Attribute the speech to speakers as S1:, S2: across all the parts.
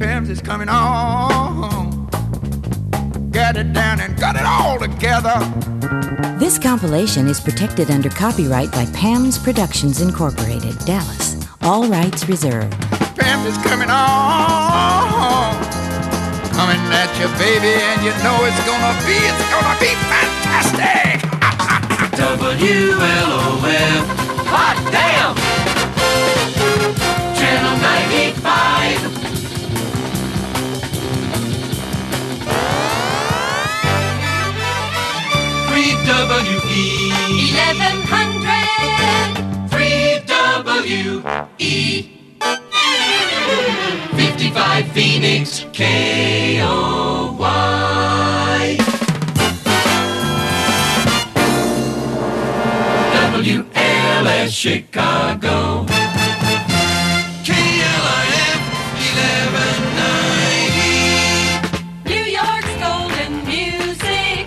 S1: Pims is coming on. Get it down and got it all together.
S2: This compilation is protected under copyright by Pam's Productions Incorporated, Dallas. All rights reserved.
S1: Pims is coming on. Coming at you, baby, and you know it's gonna be fantastic.
S3: WLOF. Hot damn! Channel 95. WE
S4: 1100
S3: 3WE 55 Phoenix KOY WLS Chicago KLIF 1190
S4: New York's golden music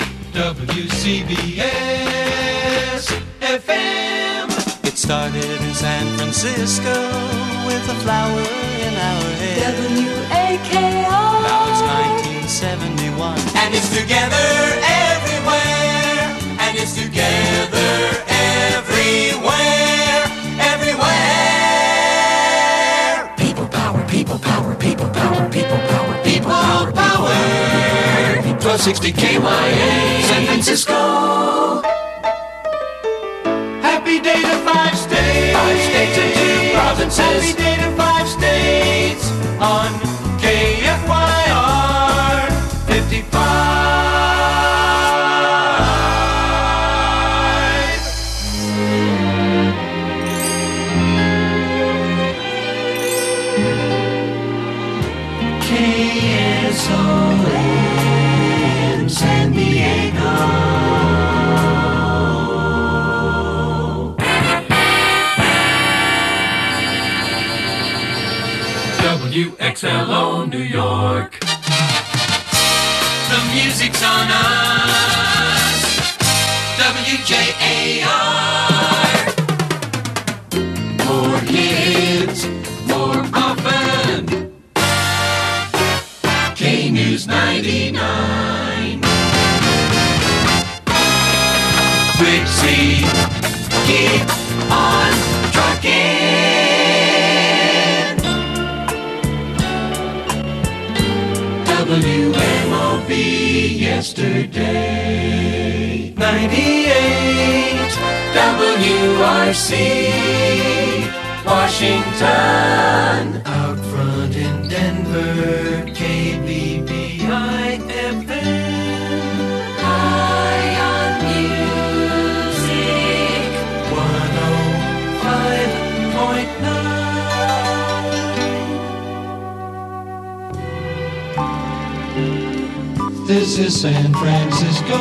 S3: WCBS FM.
S5: It started in San Francisco with a flower in our hair.
S4: WAKO.
S5: Now it's 1971.
S3: And it's together everywhere. And it's together everywhere. Everywhere.
S5: People power, people power, people power, people power, people power,
S3: Power. 1260 KYA. San Francisco. Happy day to 5 states. 5 states and 2 provinces. Happy day to 5 states on KFYR 55. KSON San Diego. WXLO New York. The music's on us. WJAR. More hits, more often. K News 99. Trixie, keep on trucking. WMOB yesterday 98 WRC Washington. Out front in Denver KBBI FM.
S4: High on music
S3: 105.9. This is San Francisco,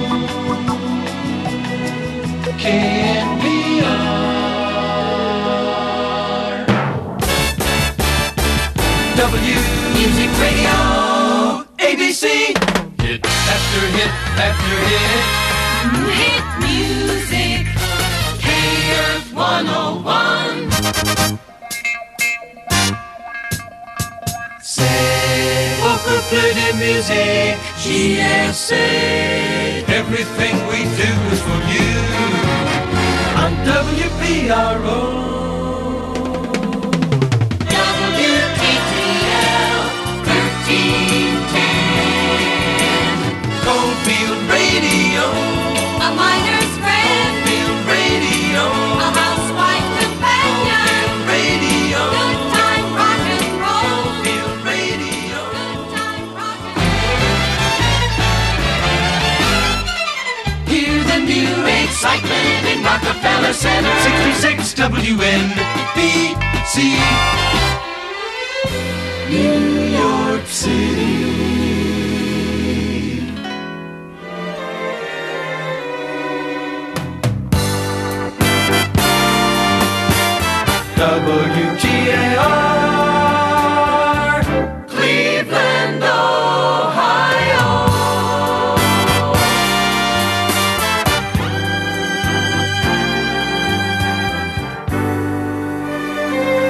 S3: KNBR. W Music Radio, ABC. Hit after hit after hit.
S4: hit music.
S3: KF 101. Say, Oakland music, GSA. Everything we do is for you. On WPRO.
S4: WPTL
S3: 1310. Coldfield Radio.
S4: A miner's friend.
S3: Coldfield Radio.
S4: A housewife companion.
S3: Coldfield Radio.
S4: Good time rock and roll.
S3: Coldfield Radio.
S4: Good time rock and
S3: Hear the new excitement in Rockefeller Center. 66 WNBC. New York City. WGAR